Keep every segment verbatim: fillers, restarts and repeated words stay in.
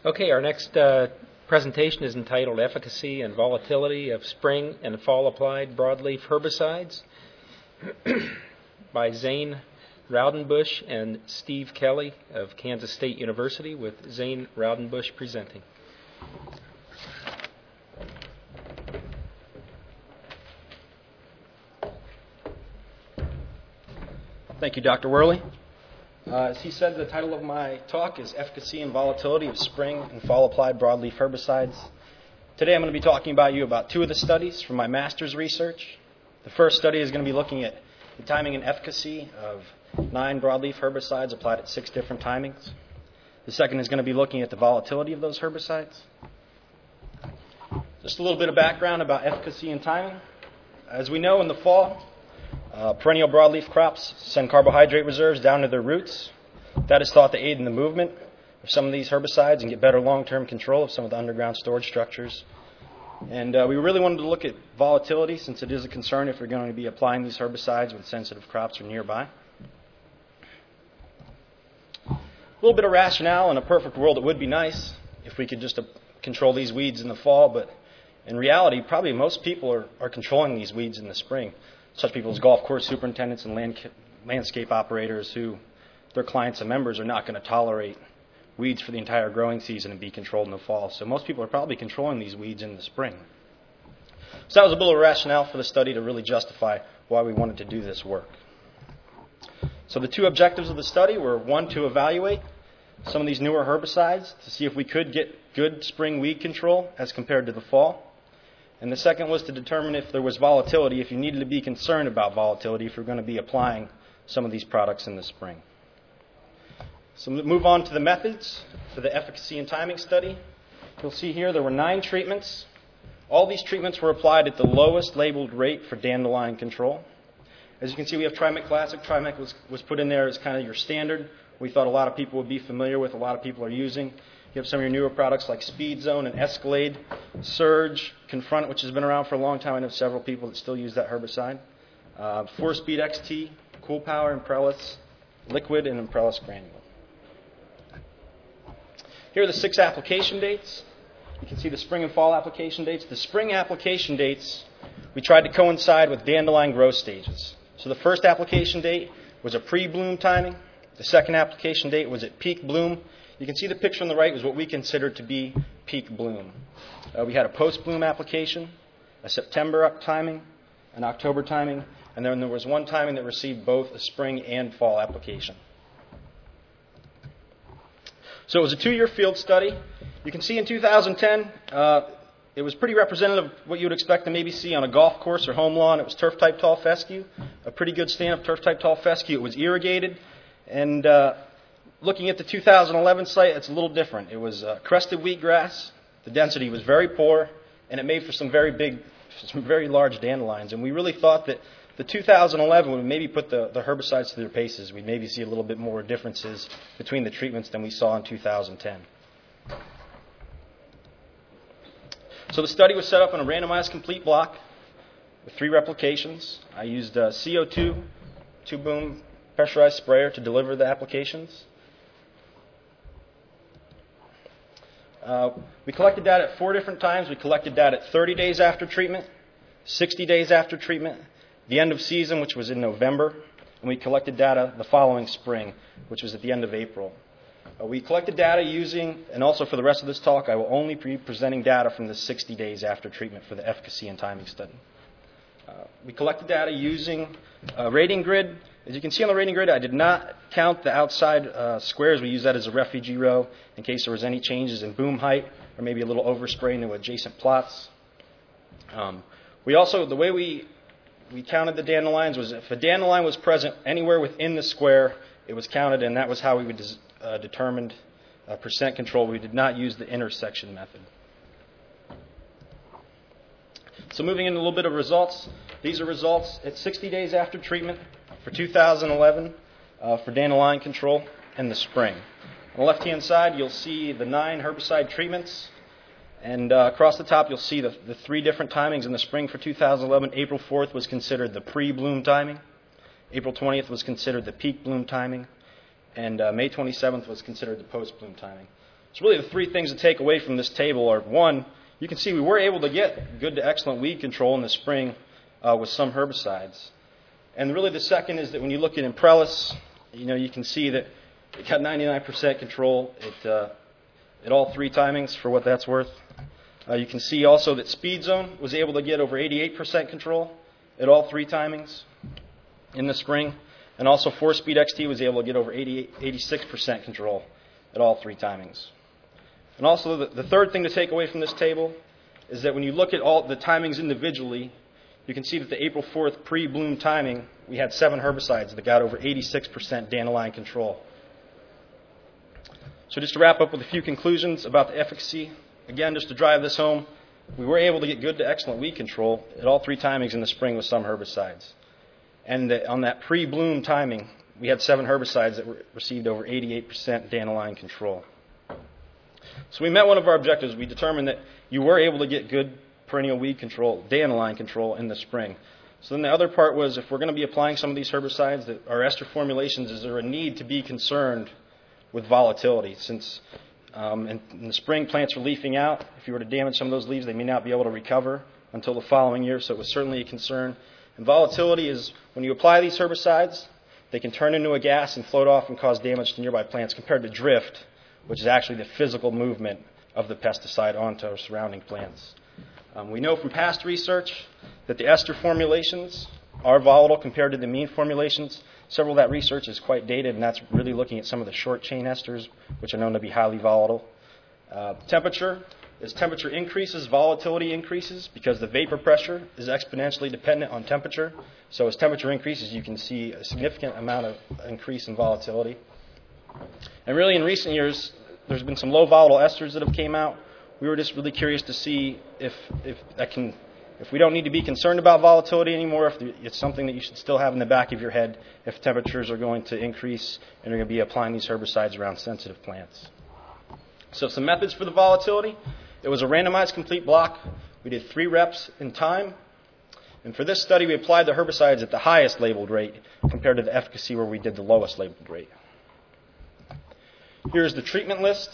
Okay, our next uh, presentation is entitled Efficacy and Volatility of Spring and Fall Applied Broadleaf Herbicides by Zane Raudenbush and Steve Kelly of Kansas State University, with Zane Raudenbush presenting. Thank you, Doctor Worley. Uh, as he said, the title of my talk is Efficacy and Volatility of Spring and Fall Applied Broadleaf Herbicides. Today I'm going to be talking about you about two of the studies from my master's research. The first study is going to be looking at the timing and efficacy of nine broadleaf herbicides applied at six different timings. The second is going to be looking at the volatility of those herbicides. Just a little bit of background about efficacy and timing. As we know, in the fall, Uh, perennial broadleaf crops send carbohydrate reserves down to their roots. That is thought to aid in the movement of some of these herbicides and get better long-term control of some of the underground storage structures. And uh, we really wanted to look at volatility, since it is a concern if you're going to be applying these herbicides when sensitive crops are nearby. A little bit of rationale. In a perfect world, it would be nice if we could just uh, control these weeds in the fall, but in reality, probably most people are, are controlling these weeds in the spring. Such people as golf course superintendents and land, landscape operators who, their clients and members, are not going to tolerate weeds for the entire growing season and be controlled in the fall. So most people are probably controlling these weeds in the spring. So that was a little rationale for the study to really justify why we wanted to do this work. So the two objectives of the study were, one, to evaluate some of these newer herbicides to see if we could get good spring weed control as compared to the fall. And the second was to determine if there was volatility, if you needed to be concerned about volatility if you're going to be applying some of these products in the spring. So we'll move on to the methods for the efficacy and timing study. You'll see here there were nine treatments. All these treatments were applied at the lowest labeled rate for dandelion control. As you can see, we have Trimec Classic. Trimec was, was put in there as kind of your standard. We thought a lot of people would be familiar with, a lot of people are using. You have some of your newer products like Speed Zone and Escalade, Surge, Confront, which has been around for a long time. I know several people that still use that herbicide. Uh, four speed X T, Cool Power, Imprellis Liquid, and Imprellis Granule. Here are the six application dates. You can see the spring and fall application dates. The spring application dates, we tried to coincide with dandelion growth stages. So the first application date was a pre-bloom timing. The second application date was at peak bloom. You can see the picture on the right was what we considered to be peak bloom. Uh, we had a post-bloom application, a September timing, an October timing, and then there was one timing that received both a spring and fall application. So it was a two-year field study. You can see in two thousand ten, uh, it was pretty representative of what you would expect to maybe see on a golf course or home lawn. It was turf-type tall fescue, a pretty good stand-up turf-type tall fescue. It was irrigated, and uh, looking at the two thousand eleven site, it's a little different. It was uh, crested wheatgrass. The density was very poor, and it made for some very big, some very large dandelions. And we really thought that the two thousand eleven would maybe put the, the herbicides to their paces. We'd maybe see a little bit more differences between the treatments than we saw in two thousand ten. So the study was set up in a randomized complete block with three replications. I used uh, C O two, two-boom pressurized sprayer to deliver the applications. Uh, we collected data at four different times. We collected data at thirty days after treatment, sixty days after treatment, the end of season, which was in November, and we collected data the following spring, which was at the end of April. Uh, we collected data using, and also for the rest of this talk, I will only be presenting data from the sixty days after treatment for the efficacy and timing study. Uh, we collected data using a rating grid. As you can see on the rating grid, I did not count the outside uh, squares. We used that as a refugee row in case there was any changes in boom height or maybe a little overspray into adjacent plots. Um, we also, the way we, we counted the dandelions was if a dandelion was present anywhere within the square, it was counted, and that was how we would des- uh, determine uh, percent control. We did not use the intersection method. So moving into a little bit of results. These are results at sixty days after treatment for two thousand eleven uh, for dandelion control in the spring. On the left-hand side, you'll see the nine herbicide treatments. And uh, across the top, you'll see the, the three different timings in the spring for two thousand eleven. April fourth was considered the pre-bloom timing. April twentieth was considered the peak bloom timing. And uh, May twenty-seventh was considered the post-bloom timing. So really the three things to take away from this table are, one, you can see we were able to get good to excellent weed control in the spring uh, with some herbicides. And really the second is that when you look at Imprellis, you know, you can see that it got ninety-nine percent control at, uh, at all three timings, for what that's worth. Uh, you can see also that Speed Zone was able to get over eighty-eight percent control at all three timings in the spring. And also four Speed X T was able to get over eighty-eight, eighty-six percent control at all three timings. And also the, the third thing to take away from this table is that when you look at all the timings individually, you can see that the April fourth pre-bloom timing, we had seven herbicides that got over eighty-six percent dandelion control. So just to wrap up with a few conclusions about the efficacy, again, just to drive this home, we were able to get good to excellent weed control at all three timings in the spring with some herbicides. And the, on that pre-bloom timing, we had seven herbicides that were, received over eighty-eight percent dandelion control. So we met one of our objectives. We determined that you were able to get good perennial weed control, dandelion control in the spring. So then the other part was, if we're going to be applying some of these herbicides, that our ester formulations, is there a need to be concerned with volatility? Since um, in, in the spring plants are leafing out, if you were to damage some of those leaves, they may not be able to recover until the following year, so it was certainly a concern. And volatility is when you apply these herbicides, they can turn into a gas and float off and cause damage to nearby plants, compared to drift, which is actually the physical movement of the pesticide onto our surrounding plants. Um, we know from past research that the ester formulations are volatile compared to the mean formulations. Several of that research is quite dated, and that's really looking at some of the short-chain esters, which are known to be highly volatile. Uh, temperature, as temperature increases, volatility increases, because the vapor pressure is exponentially dependent on temperature. So as temperature increases, you can see a significant amount of increase in volatility. And really, in recent years, there's been some low volatile esters that have came out. We were just really curious to see if if that can, if we don't need to be concerned about volatility anymore, if it's something that you should still have in the back of your head if temperatures are going to increase and you're going to be applying these herbicides around sensitive plants. So some methods for the volatility. It was a randomized complete block. We did three reps in time. And for this study, we applied the herbicides at the highest labeled rate compared to the efficacy where we did the lowest labeled rate. Here's the treatment list.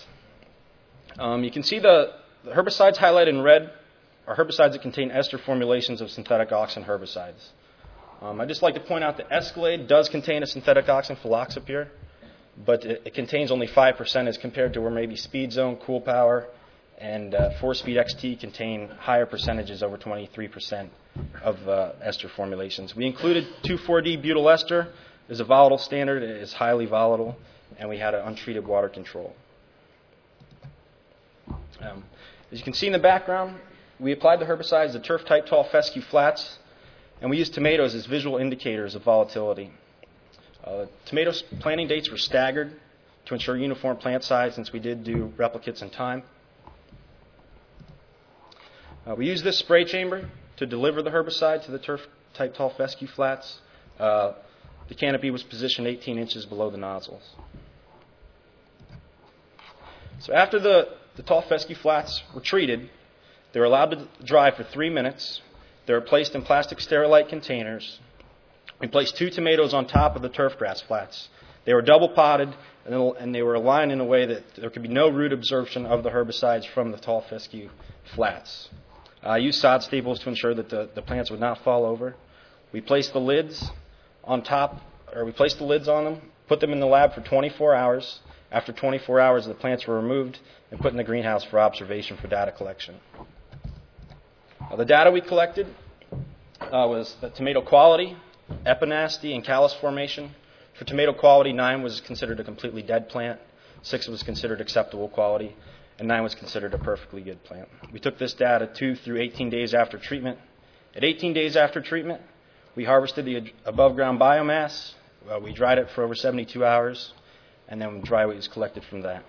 Um, you can see the, the herbicides highlighted in red are herbicides that contain ester formulations of synthetic auxin herbicides. Um, I'd just like to point out that Escalade does contain a synthetic auxin, Phylloxipure, but it, it contains only five percent as compared to where maybe Speed Zone, Cool Power, and uh, four Speed X T contain higher percentages, over twenty-three percent of uh, ester formulations. We included two four D butyl ester as a volatile standard. It is highly volatile, and we had an untreated water control. Um, as you can see in the background, we applied the herbicides, the turf-type tall fescue flats, and we used tomatoes as visual indicators of volatility. Uh, tomato planting dates were staggered to ensure uniform plant size, since we did do replicates in time. Uh, we used this spray chamber to deliver the herbicide to the turf-type tall fescue flats. Uh, the canopy was positioned eighteen inches below the nozzles. So after the, the tall fescue flats were treated, they were allowed to dry for three minutes. They were placed in plastic Sterilite containers. We placed two tomatoes on top of the turf grass flats. They were double potted, and, and they were aligned in a way that there could be no root absorption of the herbicides from the tall fescue flats. I used sod staples to ensure that the, the plants would not fall over. We placed the lids on top, or we placed the lids on them, put them in the lab for twenty-four hours. After twenty-four hours, the plants were removed and put in the greenhouse for observation for data collection. Uh, the data we collected uh, was the tomato quality, epinasty, and callus formation. For tomato quality, nine was considered a completely dead plant, six was considered acceptable quality, and nine was considered a perfectly good plant. We took this data two through eighteen days after treatment. At eighteen days after treatment, we harvested the above ground biomass. Uh, we dried it for over seventy-two hours, and then dry weight was collected from that.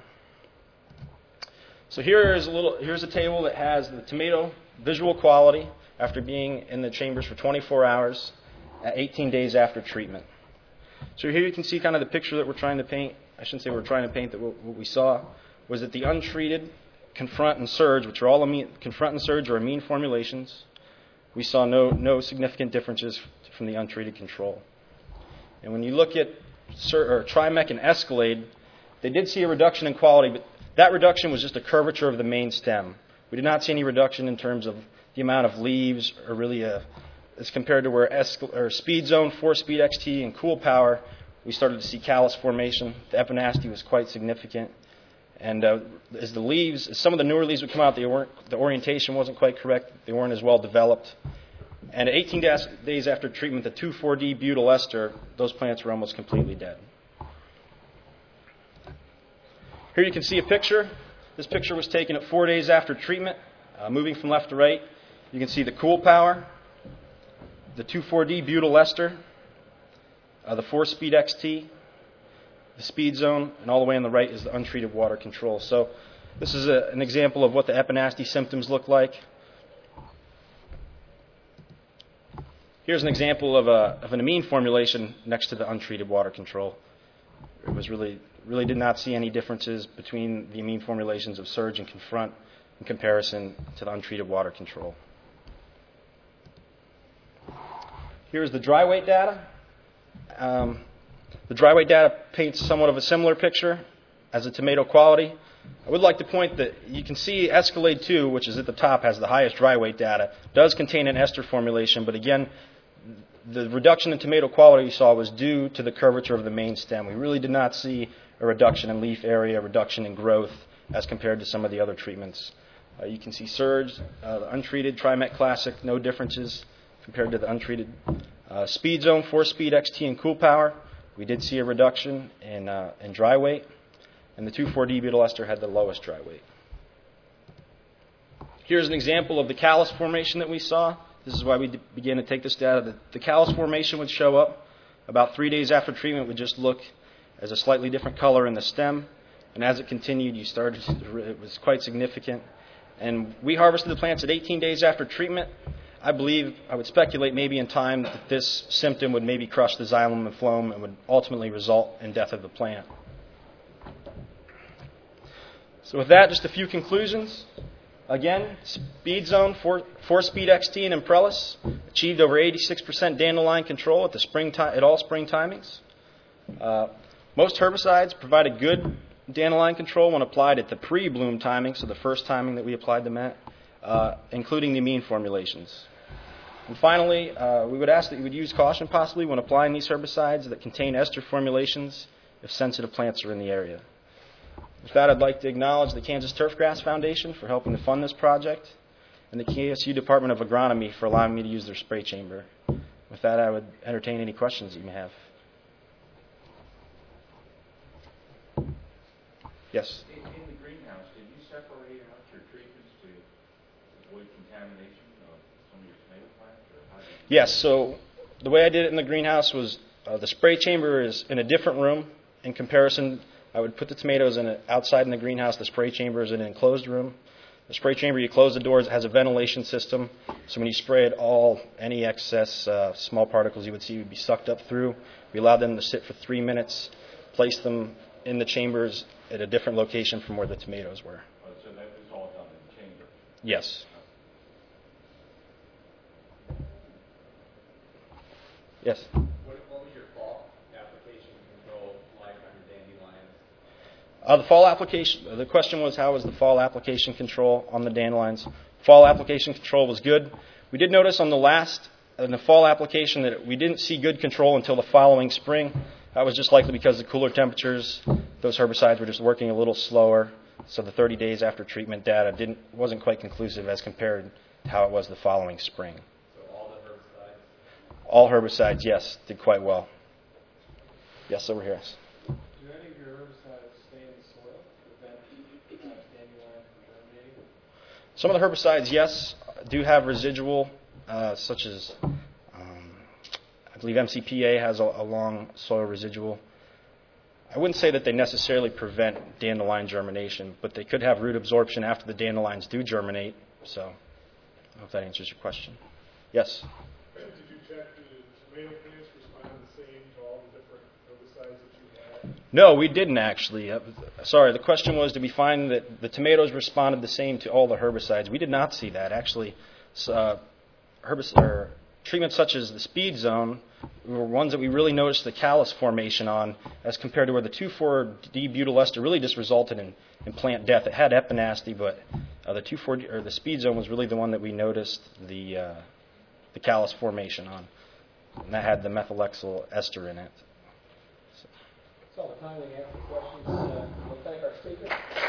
So here is a little. Here's a table that has the tomato visual quality after being in the chambers for twenty-four hours at eighteen days after treatment. So here you can see kind of the picture that we're trying to paint. I shouldn't say we're trying to paint, that what we saw was that the untreated confront and surge, which are all amine, confront and surge are amine formulations, we saw no, no significant differences from the untreated control. And when you look at Sur, or Trimec and Escalade, they did see a reduction in quality, but that reduction was just a curvature of the main stem. We did not see any reduction in terms of the amount of leaves, or really a, as compared to where Escal- or Speed Zone, four Speed X T, and Cool Power, we started to see callus formation. The epinasty was quite significant. And uh, as the leaves, as some of the newer leaves would come out, they weren't, the orientation wasn't quite correct. They weren't as well developed. And at eighteen days after treatment, the two four D butyl ester, those plants were almost completely dead. Here you can see a picture. This picture was taken at four days after treatment. Uh, moving from left to right, you can see the Cool Power, the two four D butyl ester, uh, the four Speed X T, the Speed Zone, and all the way on the right is the untreated water control. So this is a, an example of what the epinasty symptoms look like. Here's an example of, a, of an amine formulation next to the untreated water control. It was really, really did not see any differences between the amine formulations of Surge and Confront in comparison to the untreated water control. Here's the dry weight data. Um, the dry weight data paints somewhat of a similar picture as the tomato quality. I would like to point that you can see Escalade two, which is at the top, has the highest dry weight data, does contain an ester formulation, but again, the reduction in tomato quality you saw was due to the curvature of the main stem. We really did not see a reduction in leaf area, a reduction in growth as compared to some of the other treatments. Uh, you can see Surge, uh, the untreated Trimet Classic, no differences compared to the untreated. Uh, Speed Zone, four Speed X T, and Cool Power, we did see a reduction in, uh, in dry weight, and the two four D butyl ester had the lowest dry weight. Here's an example of the callus formation that we saw. This is why we d- began to take this data. The, the callus formation would show up about three days after treatment, would just look as a slightly different color in the stem, and as it continued, you started to, it was quite significant. And we harvested the plants at eighteen days after treatment. I believe, I would speculate maybe in time that this symptom would maybe crush the xylem and phloem and would ultimately result in death of the plant. So with that, just a few conclusions. Again, Speed Zone, four, four Speed X T and Imprellis achieved over eighty-six percent dandelion control at, the spring ti- at all spring timings. Uh, most herbicides provided good dandelion control when applied at the pre-bloom timing, so the first timing that we applied them at, uh, including the amine formulations. And finally, uh, we would ask that you would use caution possibly when applying these herbicides that contain ester formulations if sensitive plants are in the area. With that, I'd like to acknowledge the Kansas Turfgrass Foundation for helping to fund this project, and the K S U Department of Agronomy for allowing me to use their spray chamber. With that, I would entertain any questions you may have. Yes? In, in the greenhouse, did you separate out your treatments to avoid contamination of some of your tomato plants? Or how did you Yes, so the way I did it in the greenhouse was uh, the spray chamber is in a different room. In comparison, I would put the tomatoes in a, outside in the greenhouse. The spray chamber is in an enclosed room. The spray chamber, you close the doors, it has a ventilation system. So when you spray it, all, any excess uh, small particles you would see would be sucked up through. We allowed them to sit for three minutes, place them in the chambers at a different location from where the tomatoes were. Oh, so that was all done in the chamber? Yes. Yes? What, what was your fall application control like on your dandelions? Uh, the fall application, the question was how was the fall application control on the dandelions? Fall application control was good. We did notice on the last, in the fall application, that we didn't see good control until the following spring. That was just likely because of cooler temperatures. Those herbicides were just working a little slower. So the thirty days after treatment data didn't wasn't quite conclusive as compared to how it was the following spring. So all the herbicides? All herbicides, yes, did quite well. Yes, over here. Yes. Do any of your herbicides stay in the soil to prevent uh, dandelion from germinating? Some of the herbicides, yes, do have residual, uh, such as um, I believe M C P A has a, a long soil residual. I wouldn't say that they necessarily prevent dandelion germination, but they could have root absorption after the dandelions do germinate. So I don't know if that answers your question. Yes? Did you check the tomato plants respond the same to all the different herbicides that you had? No, we didn't actually. Uh, sorry, the question was, did we find that the tomatoes responded the same to all the herbicides? We did not see that. Actually, uh, herbicide, or treatments such as the Speed Zone were ones that we really noticed the callus formation on, as compared to where the two four D butyl ester really just resulted in, in plant death. It had epinasty, but uh, the two four D or the speed zone was really the one that we noticed the uh, the callus formation on, and that had the methylexyl ester in it. That's all the time we have for questions. Uh, we'll thank our speaker.